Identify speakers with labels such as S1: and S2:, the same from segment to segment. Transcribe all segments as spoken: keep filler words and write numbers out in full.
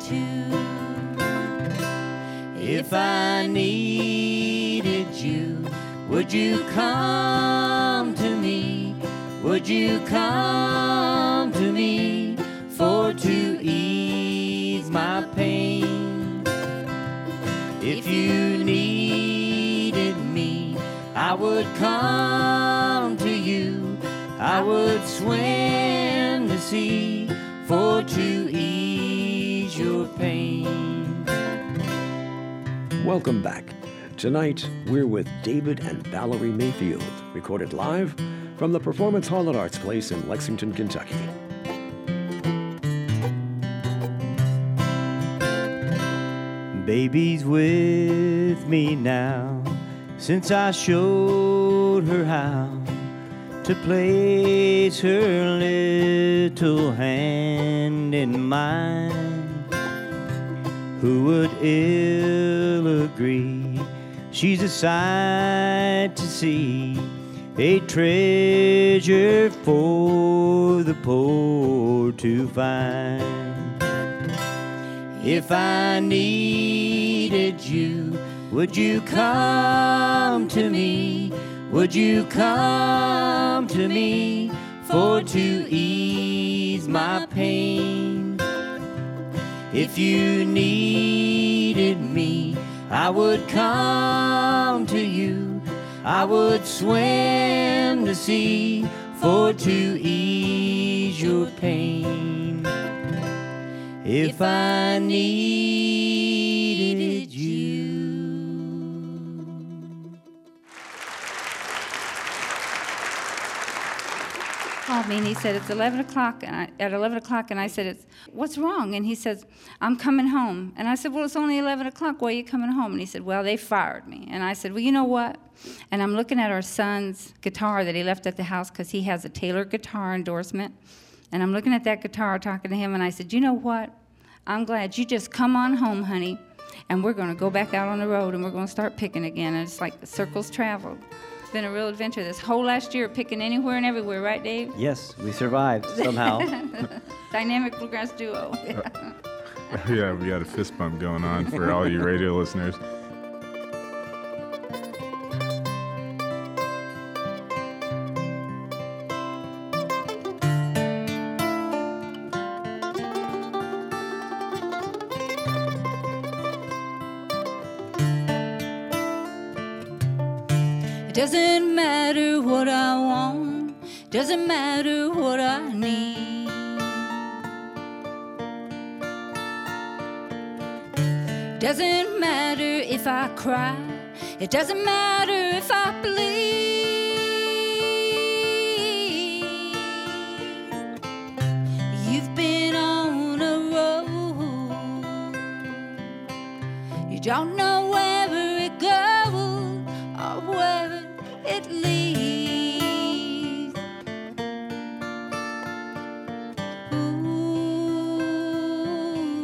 S1: too. If I needed you, would you come to me? Would you come to me for to ease my pain? If you needed me, I would come to you. I would swim the sea for to ease your pain.
S2: Welcome back. Tonight, we're with David and Valerie Mayfield, recorded live from the Performance Hall at Arts Place in Lexington, Kentucky.
S3: Baby's with me now, since I showed her how to place her little hand in mine. Who would ill agree she's a sight to see, a treasure for the poor to find. If I needed you, would you come to me? Would you come to me for to ease my pain? If you needed me, I would come to you. I would swim the sea for to ease your pain. If I needed you.
S4: Called me and he said, it's eleven o'clock, and I, at eleven o'clock, and I said, it's, what's wrong? And he says, I'm coming home. And I said, well, it's only eleven o'clock, why are you coming home? And he said, well, they fired me. And I said, well, you know what? And I'm looking at our son's guitar that he left at the house because he has a Taylor guitar endorsement. And I'm looking at that guitar, talking to him, and I said, you know what? I'm glad you just come on home, honey, and we're going to go back out on the road, and we're going to start picking again. And it's like the circles traveled. It's been a real adventure this whole last year, picking anywhere and everywhere, right, Dave?
S3: Yes, we survived somehow.
S4: Dynamic bluegrass duo.
S5: Yeah. Yeah, we got a fist bump going on for all you radio listeners.
S1: Doesn't matter what I want, doesn't matter what I need. Doesn't matter if I cry, it doesn't matter if I bleed. You've been on a road, you don't know where it goes or where it leads. Ooh.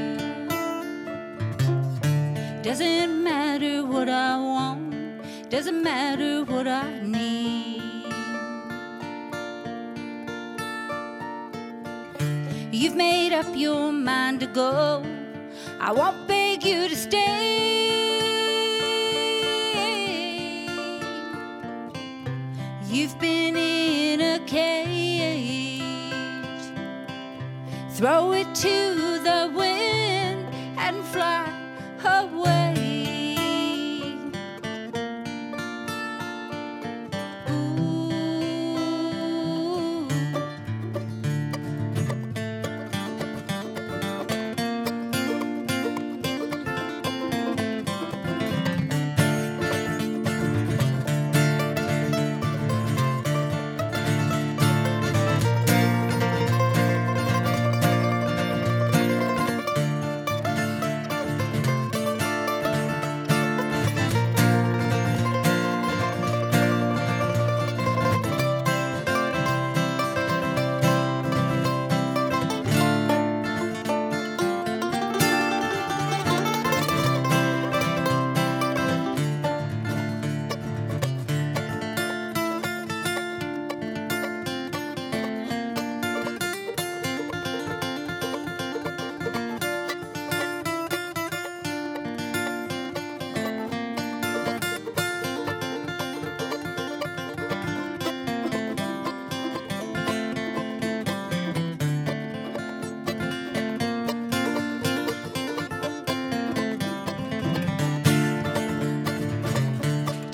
S1: Doesn't matter what I want, doesn't matter what I need. You've made up your mind to go, I won't beg you to stay. You've been in a cage, throw it to the wind and fly away.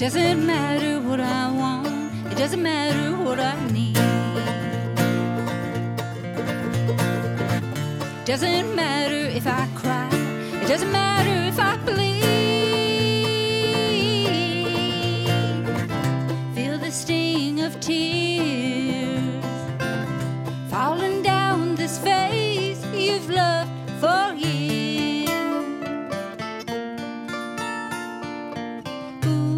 S1: Doesn't matter what I want, it doesn't matter what I need. Doesn't matter if I cry, it doesn't matter if I bleed. Feel the sting of tears falling down this face you've loved for years. Ooh.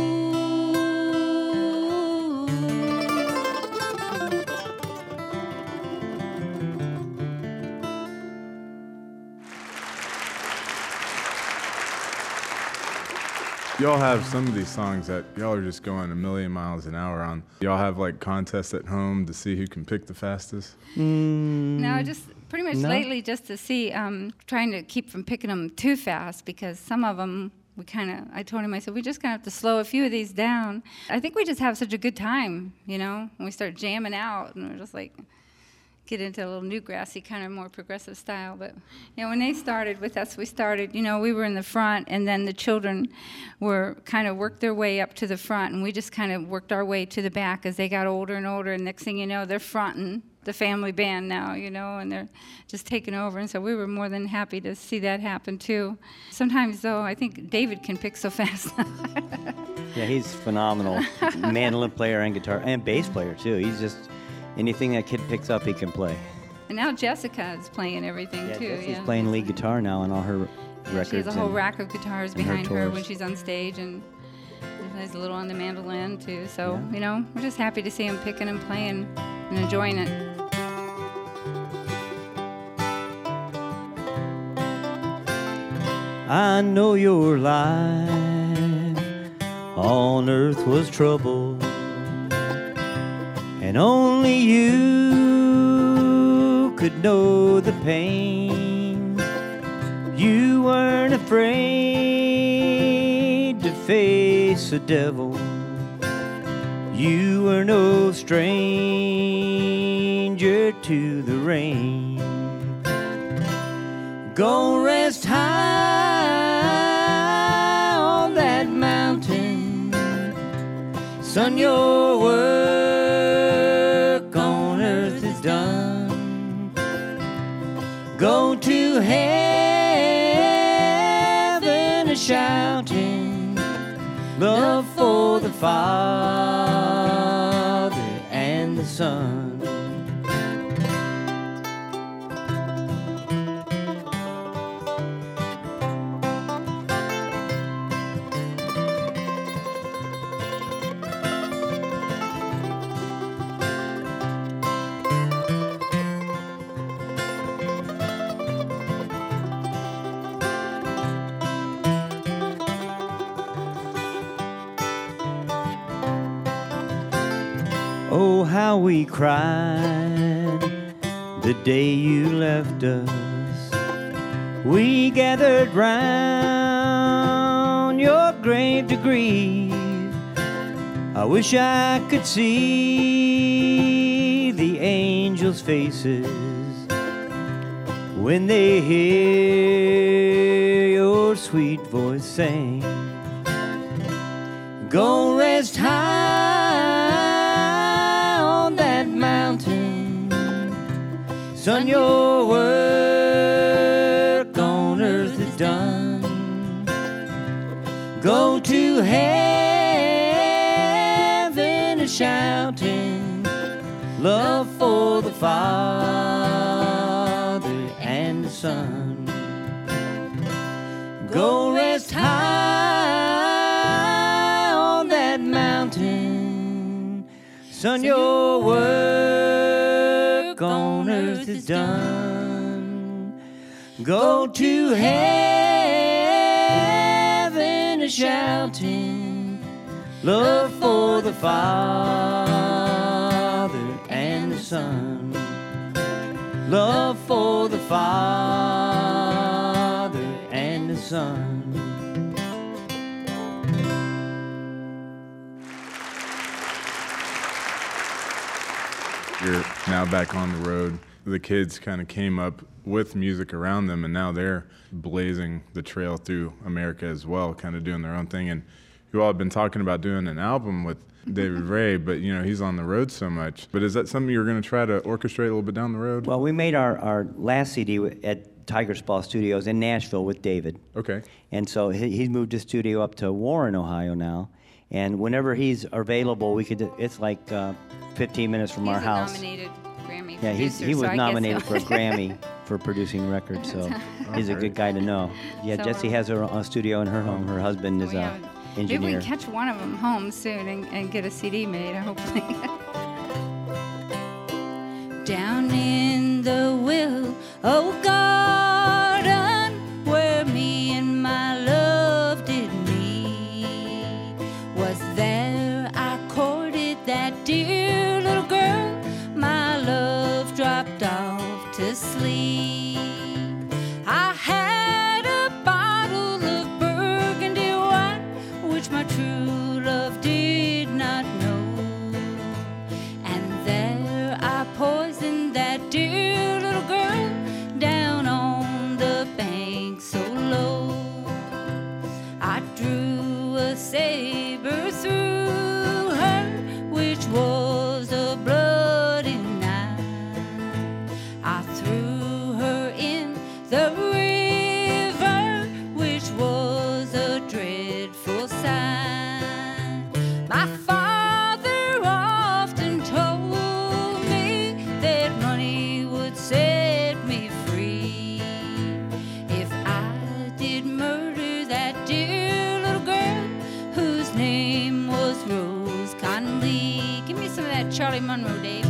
S5: Y'all have some of these songs that y'all are just going a million miles an hour on. Y'all have like contests at home to see who can pick the fastest?
S3: Mm,
S4: No, just pretty much
S3: no.
S4: lately, just to see, um, trying to keep from picking them too fast, because some of them we kind of, I told him, I said, we just kind of have to slow a few of these down. I think we just have such a good time, you know, when we start jamming out, and we're just like, get into a little newgrassy kind of more progressive style. But you know, when they started with us, we started, you know, we were in the front, and then the children were kind of worked their way up to the front, and we just kind of worked our way to the back as they got older and older, and next thing you know, they're fronting the family band now, you know, and they're just taking over. And so we were more than happy to see that happen too. Sometimes though, I think David can pick so fast.
S3: Yeah, he's phenomenal. Mandolin player and guitar and bass player too. He's just anything that kid picks up, he can play.
S4: And now Jessica is playing everything
S3: Yeah,
S4: too.
S3: Jesse's
S4: yeah,
S3: playing lead guitar now on all her
S4: Yeah,
S3: records.
S4: she has a whole
S3: and-
S4: rack of guitars
S3: and her
S4: behind her when
S3: tours.
S4: she's on stage, and she plays a little on the mandolin too. So
S3: Yeah.
S4: you know, we're just happy to see him picking and playing and enjoying it.
S3: I know your life on earth was trouble, and only you could know the pain. You weren't afraid to face the devil. You were no stranger to the rain. Go rest high on that mountain, son, your work on earth is done. Go to heaven a shouting, love for the Father and the Son. Oh, how we cried the day you left us. We gathered round your grave to grieve. I wish I could see the angels' faces when they hear your sweet voice sing. Go rest high on that mountain, son, your work on earth is done. Go to heaven a shouting, love for the Father and the Son. Go rest high on that mountain, son, your work on earth is done. Go to heaven a shouting, love for the Father and the Son. Love for the Father and the Son.
S5: You're now back on the road. The kids kind of came up with music around them, and now they're blazing the trail through America as well, kind of doing their own thing. And you all have been talking about doing an album with David Ray, but you know he's on the road so much. But is that something you're going to try to orchestrate a little bit down the road?
S3: Well, we made our, our last C D at Tiger Paw Studios in Nashville with David.
S5: Okay.
S3: And so he, he's moved his studio up to Warren, Ohio now. And whenever he's available, we could. It's like uh, fifteen minutes from
S4: He's
S3: our
S4: a
S3: house.
S4: nominated Grammy
S3: Yeah, he's,
S4: producer,
S3: he was
S4: so I guess
S3: nominated
S4: he'll-
S3: for a Grammy for producing records, so he's a
S5: great.
S3: good guy to know. Yeah,
S4: So-
S3: Jessie has her a studio in her home. Her husband is
S4: We
S3: a
S4: have-
S3: engineer.
S4: Maybe we can catch one of them home soon and, and get a C D made, hopefully.
S1: Down in the Willow Garden, where me and my love did meet, was there I courted that dear little girl. My love dropped off to sleep. I had a bottle of burgundy wine, which my true love did not know. And there I poisoned that dear little girl down on the bank so low. I drew a saber through her, which was a bloody knife. I threw her in the river, which was a dreadful sight. My father often told me that money would set me free if I did murder that dear little girl whose name was Rose Conley. Give me some of that Charlie Monroe, Dave.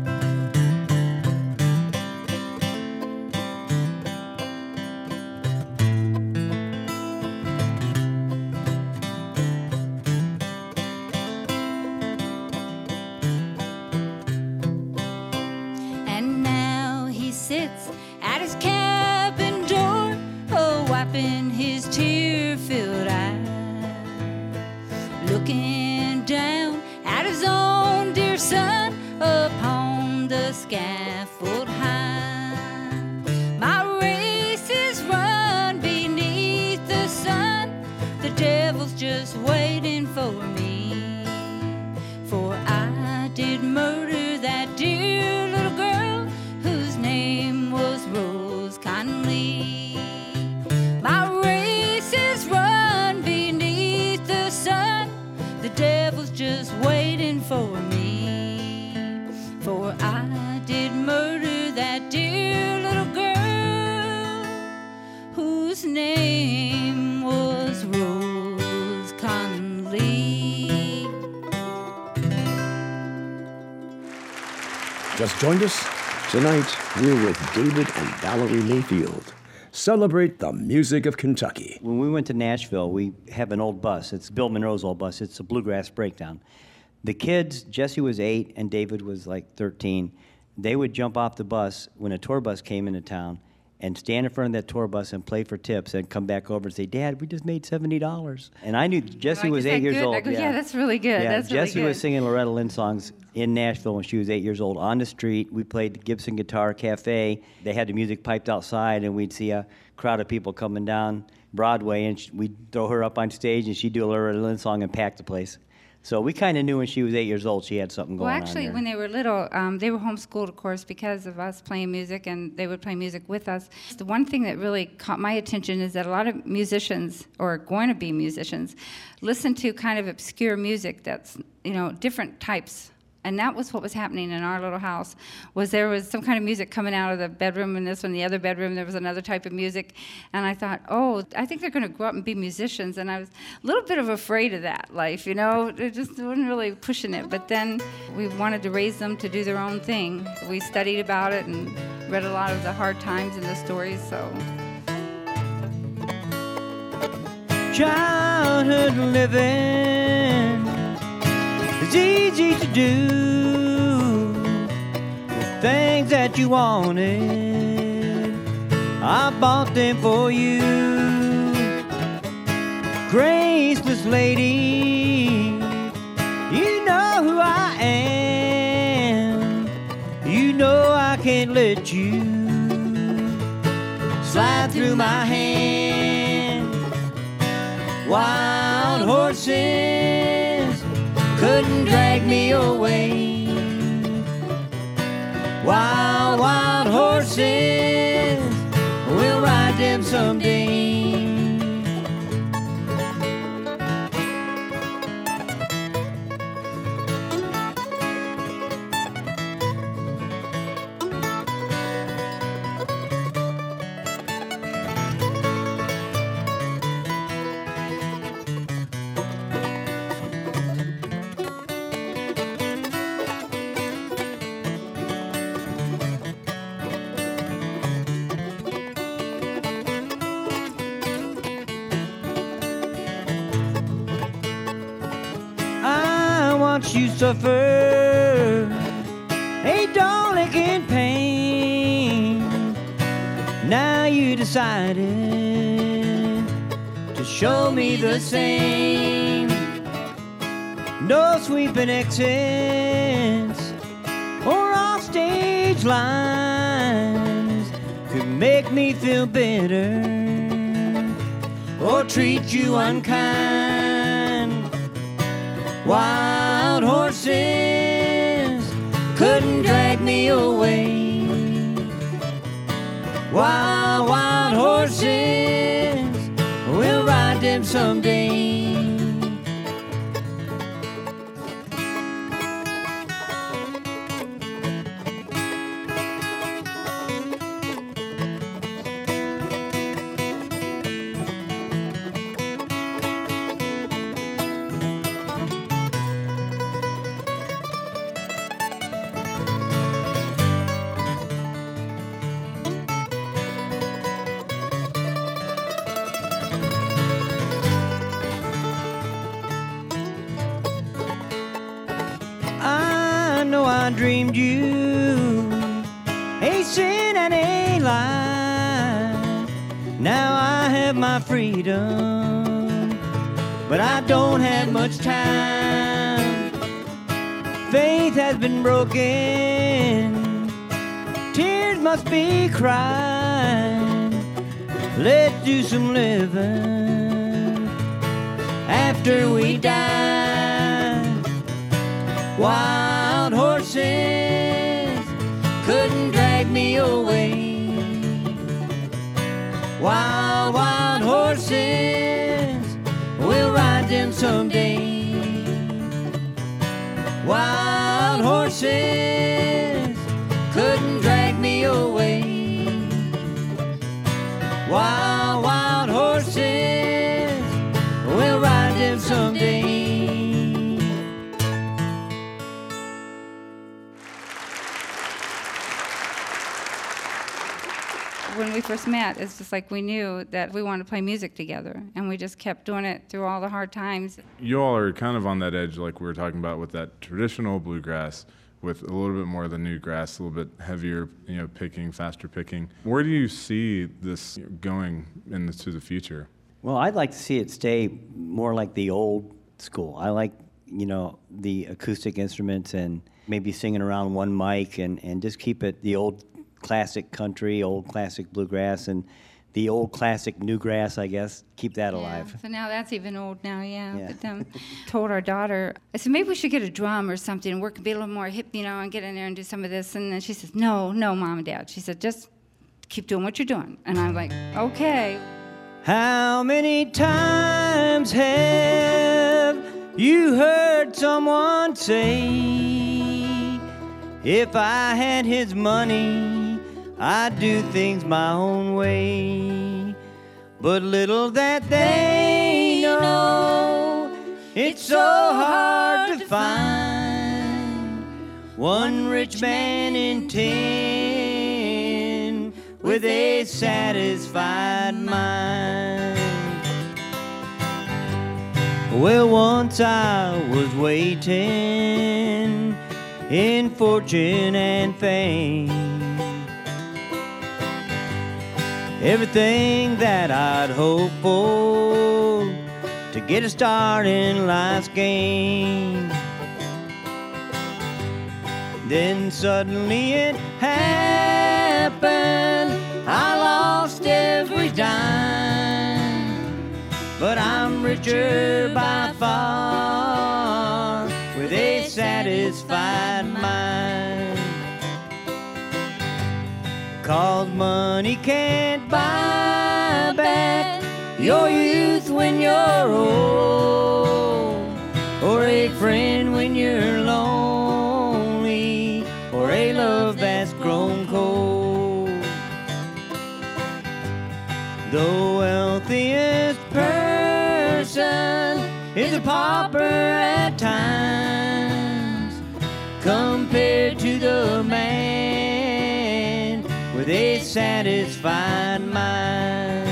S1: And now he sits at his cabin door, oh, wiping his tear-filled eyes, looking down at his own dear son upon the scaffold high. My race is run beneath the sun, the devil's just waiting for me, for I did murder that dear little girl whose name was Rose Conley. My race is run beneath the sun, the devil's just waiting for me, for I did murder that dear little girl whose name was Rose Conley.
S2: Just joined us? Tonight, we're with David and Valerie Mayfield. Celebrate the music of Kentucky.
S3: When we went to Nashville, we have an old bus. It's Bill Monroe's old bus. It's a bluegrass breakdown. The kids, Jessie was eight and David was like thirteen. They would jump off the bus when a tour bus came into town and stand in front of that tour bus and play for tips and come back over and say, "Dad, we just made seventy dollars." And I knew Jessie
S4: Like,
S3: was
S4: is that
S3: eight years
S4: good?
S3: old.
S4: I go, yeah, that's really good.
S3: Yeah,
S4: That's really
S3: Jessie
S4: good.
S3: was singing Loretta Lynn songs in Nashville when she was eight years old on the street. We played the Gibson Guitar Cafe. They had the music piped outside, and we'd see a crowd of people coming down Broadway, and sh- we'd throw her up on stage, and she'd do a Loretta Lynn song and pack the place. So we kind of knew when she was eight years old she had something going
S4: Well,
S3: on
S4: actually,
S3: there.
S4: when they were little, um, they were homeschooled, of course, because of us playing music, and they would play music with us. The one thing that really caught my attention is that a lot of musicians, or going to be musicians, listen to kind of obscure music that's, you know, different types. And that was what was happening in our little house, was there was some kind of music coming out of the bedroom, and this one, the other bedroom, there was another type of music. And I thought, oh, I think they're going to grow up and be musicians. And I was a little bit of afraid of that life, you know. It just wasn't really pushing it. But then we wanted to raise them to do their own thing. We studied about it and read a lot of the hard times in the stories, so...
S3: Childhood living is easy to do. The things that you wanted, I bought them for you. Graceless lady, you know who I am. You know I can't let you slide through my hand. Wild horses couldn't drag me away. Wild, wild horses, we'll ride them someday. You suffer a darling in pain. Now you decided to show me the same. No sweeping accents or offstage lines could make me feel bitter or treat you unkind. Wild horses couldn't drag me away. Wild, wild horses, we'll ride them someday. I dreamed you a sin and a lie. Now I have my freedom, but I don't have much time. Faith has been broken, tears must be cried. Let's do some living after we die. Wild horses couldn't drag me away. Wild, wild horses, we'll ride them someday. Wild horses couldn't drag me away. Wild, wild horses, we'll ride them someday.
S4: When we first met, it's just like we knew that we wanted to play music together, and we just kept doing it through all the hard times.
S5: You all are kind of on that edge, like we were talking about, with that traditional bluegrass, with a little bit more of the new grass, a little bit heavier, you know, picking, faster picking. Where do you see this going into the future?
S3: Well, I'd like to see it stay more like the old school. I like, you know, the acoustic instruments and maybe singing around one mic, and, and just keep it the old classic country, old classic bluegrass, and the old classic newgrass, I guess. Keep that alive.
S4: Yeah, so now that's even old now, yeah.
S3: Yeah.
S4: But um, told our daughter, I said, maybe we should get a drum or something and work, be a little more hip, you know, and get in there and do some of this. And then she says, no, no, Mom and Dad. She said, just keep doing what you're doing. And I'm like, okay.
S3: How many times have you heard someone say, if I had his money, I'd do things my own way? But little that they know, it's so hard to find one rich man in ten with a satisfied mind. Well, once I was waiting in fortune and fame, everything that I'd hoped for to get a start in life's game. Then suddenly it happened, I lost every dime. But I'm rich richer by far with a satisfied mind. 'Cause money can't buy back your youth when you're old, or a friend when you're lonely, or a love that's grown cold. The wealthiest person is a pauper at times, compared to the man with a satisfied mind.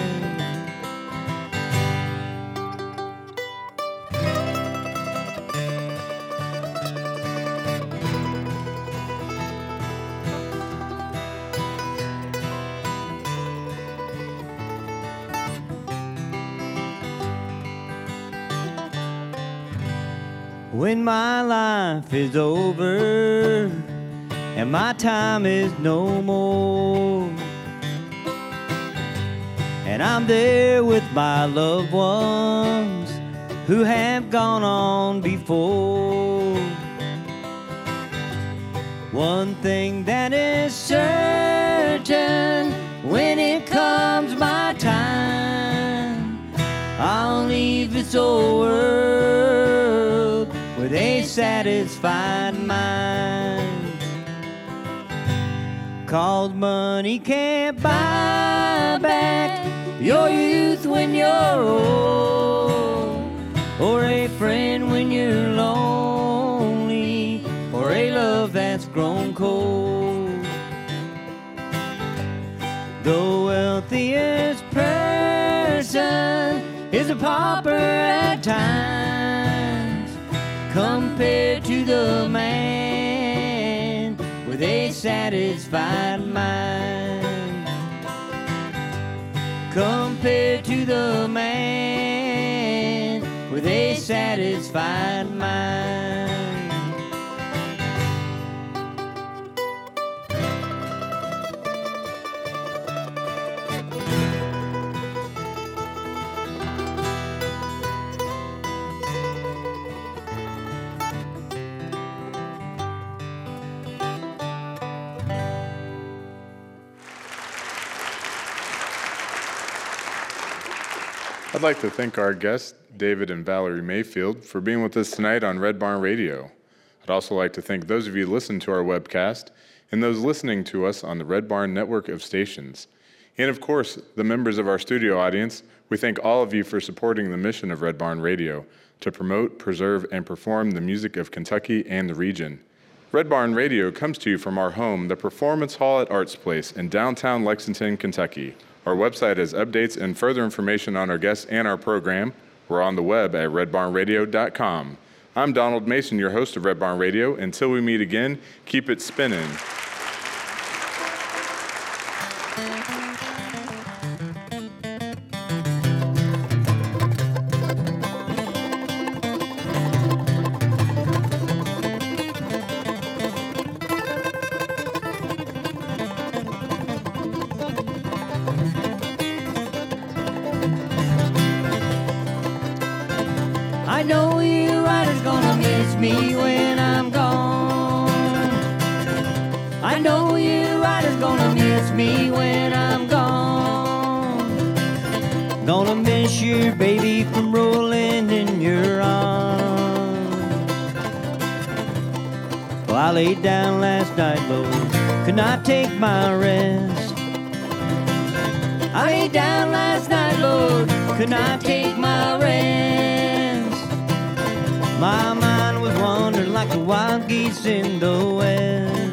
S3: When my life is over and my time is no more, and I'm there with my loved ones who have gone on before, one thing that is certain, when it comes my time, I'll leave this old world with a satisfied mind. 'Cause money can't buy back your youth when you're old, or a friend when you're lonely, or a love that's grown cold. The wealthiest person is a pauper at times, compared to the man with a satisfied mind. Compared to the man with a satisfied mind.
S5: I'd like to thank our guests, David and Valerie Mayfield, for being with us tonight on Red Barn Radio. I'd also like to thank those of you who listened to our webcast and those listening to us on the Red Barn network of stations. And of course, the members of our studio audience, we thank all of you for supporting the mission of Red Barn Radio to promote, preserve, and perform the music of Kentucky and the region. Red Barn Radio comes to you from our home, the Performance Hall at Arts Place in downtown Lexington, Kentucky. Our website has updates and further information on our guests and our program. We're on the web at red barn radio dot com. I'm Donald Mason, your host of Red Barn Radio. Until we meet again, keep it spinning.
S3: I know you riders gonna miss me when I'm gone. I know you riders gonna miss me when I'm gone. Gonna miss your baby from rolling in your arms. Well, I laid down last night, Lord, could not take my rest. I laid down last night, Lord, could not take my rest. My mind was wandering like the wild geese in the west.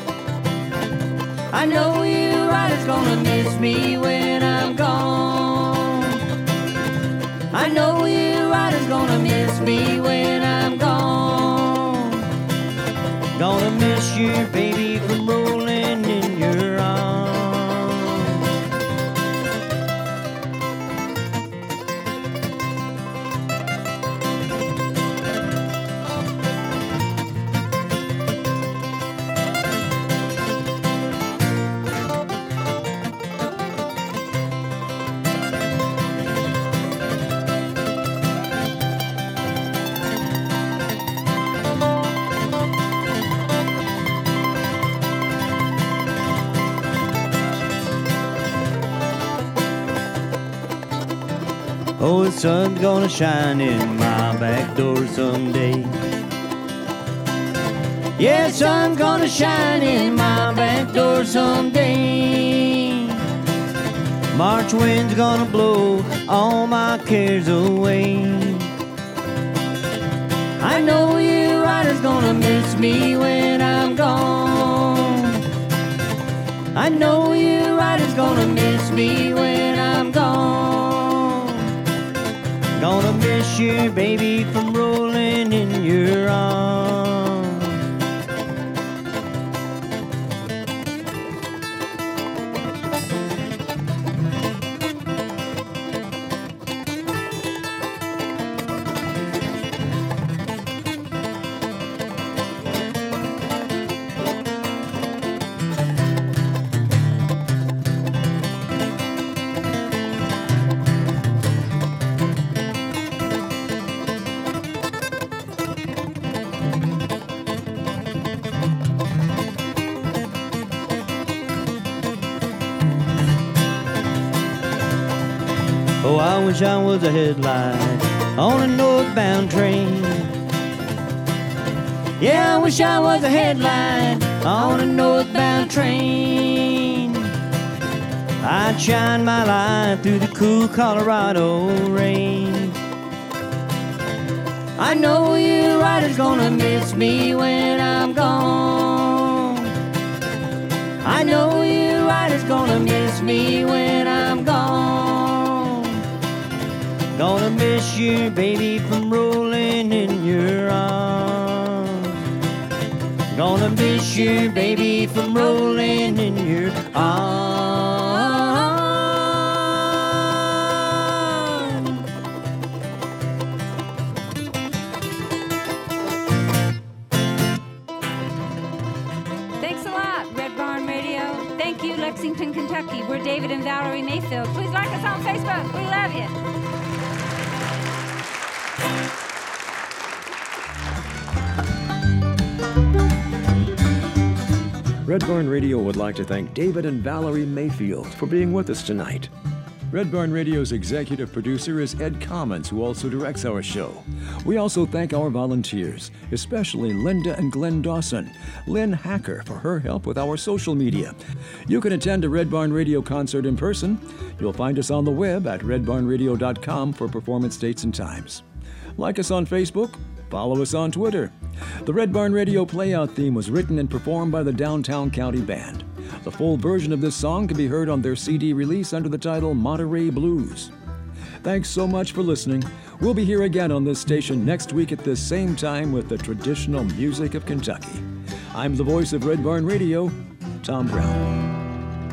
S3: I know you riders gonna miss me when I'm gone. I know you riders gonna miss me when I'm gone. Gonna miss you, baby, from rolling in your arms. Oh, the sun's gonna shine in my back door someday. Yeah, the sun's gonna shine in my back door someday. March wind's gonna blow all my cares away. I know you riders gonna miss me when I'm gone. I know you riders gonna miss me when I'm gone. Gonna miss you, baby, from rolling in your arms. Oh, I wish I was a headlight on a northbound train. Yeah, I wish I was a headlight on a northbound train. I'd shine my light through the cool Colorado rain. I know you riders gonna miss me when I'm gone. I know you riders gonna miss me when I'm gone. Gonna miss you, baby, from rolling in your arms. Gonna miss you, baby, from rolling in your arms.
S4: Thanks a lot, Red Barn Radio. Thank you, Lexington, Kentucky. We're David and Valerie Mayfield. Please like us on Facebook. We love you.
S2: Red Barn Radio would like to thank David and Valerie Mayfield for being with us tonight. Red Barn Radio's executive producer is Ed Commons, who also directs our show. We also thank our volunteers, especially Linda and Glenn Dawson, Lynn Hacker for her help with our social media. You can attend a Red Barn Radio concert in person. You'll find us on the web at red barn radio dot com for performance dates and times. Like us on Facebook, follow us on Twitter. The Red Barn Radio Playout theme was written and performed by the Downtown County Band. The full version of this song can be heard on their C D release under the title Monterey Blues. Thanks so much for listening. We'll be here again on this station next week at this same time with the traditional music of Kentucky. I'm the voice of Red Barn Radio, Tom Brown.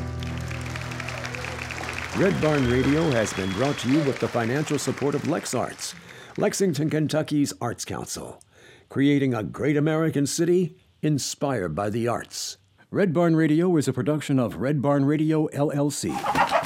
S2: Red Barn Radio has been brought to you with the financial support of LexArts, Lexington, Kentucky's Arts Council, creating a great American city inspired by the arts. Red Barn Radio is a production of Red Barn Radio, L L C.